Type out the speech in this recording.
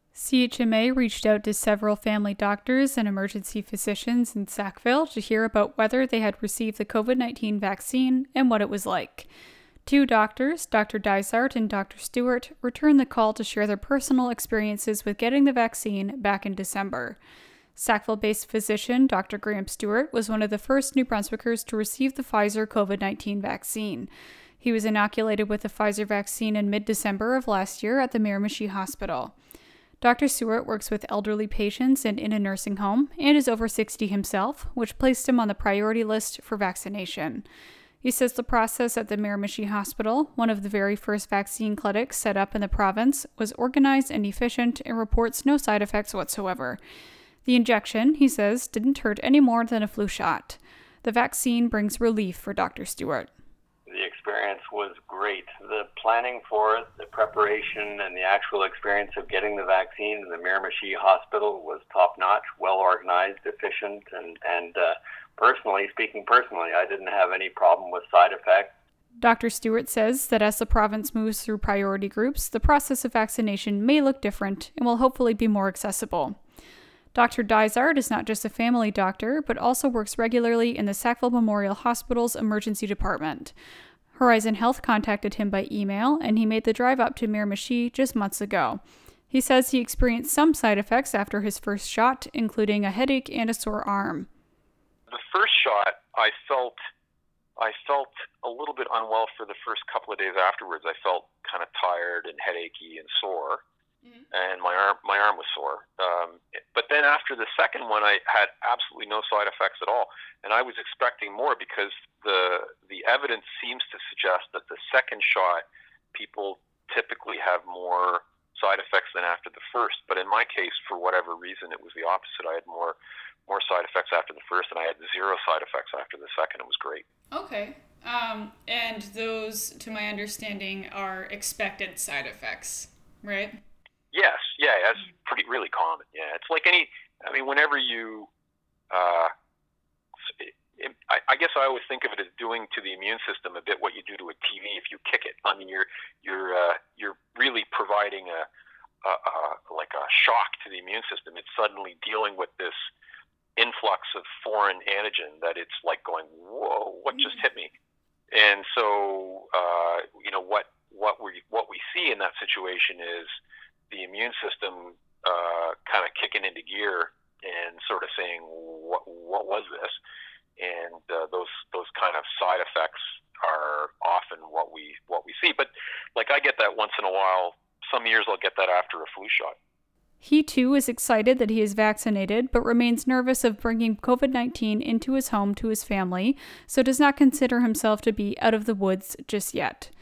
CHMA reached out to several family doctors and emergency physicians in Sackville to hear about whether they had received the COVID-19 vaccine and what it was like. Two doctors, Dr. Dysart and Dr. Stewart, returned the call to share their personal experiences with getting the vaccine back in December. Sackville-based physician Dr. Graham Stewart was one of the first New Brunswickers to receive the Pfizer COVID-19 vaccine. He was inoculated with the Pfizer vaccine in mid-December of last year at the Miramichi Hospital. Dr. Stewart works with elderly patients and in a nursing home and is over 60 himself, which placed him on the priority list for vaccination. He says the process at the Miramichi Hospital, one of the very first vaccine clinics set up in the province, was organized and efficient and reports no side effects whatsoever. The injection, he says, didn't hurt any more than a flu shot. The vaccine brings relief for Dr. Stewart. The experience was great. The planning for it, the preparation, and the actual experience of getting the vaccine in the Miramichi Hospital was top-notch, well-organized, efficient, and speaking personally, I didn't have any problem with side effects. Dr. Stewart says that as the province moves through priority groups, the process of vaccination may look different and will hopefully be more accessible. Dr. Dysart is not just a family doctor, but also works regularly in the Sackville Memorial Hospital's emergency department. Horizon Health contacted him by email, and he made the drive up to Miramichi just months ago. He says he experienced some side effects after his first shot, including a headache and a sore arm. The first shot, I felt a little bit unwell for the first couple of days afterwards. I felt kind of tired and headachy and sore. And my arm was sore. But then after the second one, I had absolutely no side effects at all. And I was expecting more because the evidence seems to suggest that the second shot, people typically have more side effects than after the first. But in my case, for whatever reason, it was the opposite. I had more side effects after the first, and I had zero side effects after the second. It was great. Okay. And those, to my understanding, are expected side effects, right? Yes, yeah, that's really common. Yeah, it's like whenever you, I guess I always think of it as doing to the immune system a bit what you do to a TV if you kick it. I mean, you're really providing a shock to the immune system. It's suddenly dealing with this influx of foreign antigen that it's like going, whoa, what just hit me? And so, what we see in that situation is the immune system kind of kicking into gear and sort of saying, what was this? And those kind of side effects are often what we see. But like I get that once in a while. Some years I'll get that after a flu shot. He too is excited that he is vaccinated, but remains nervous of bringing COVID-19 into his home to his family, so does not consider himself to be out of the woods just yet.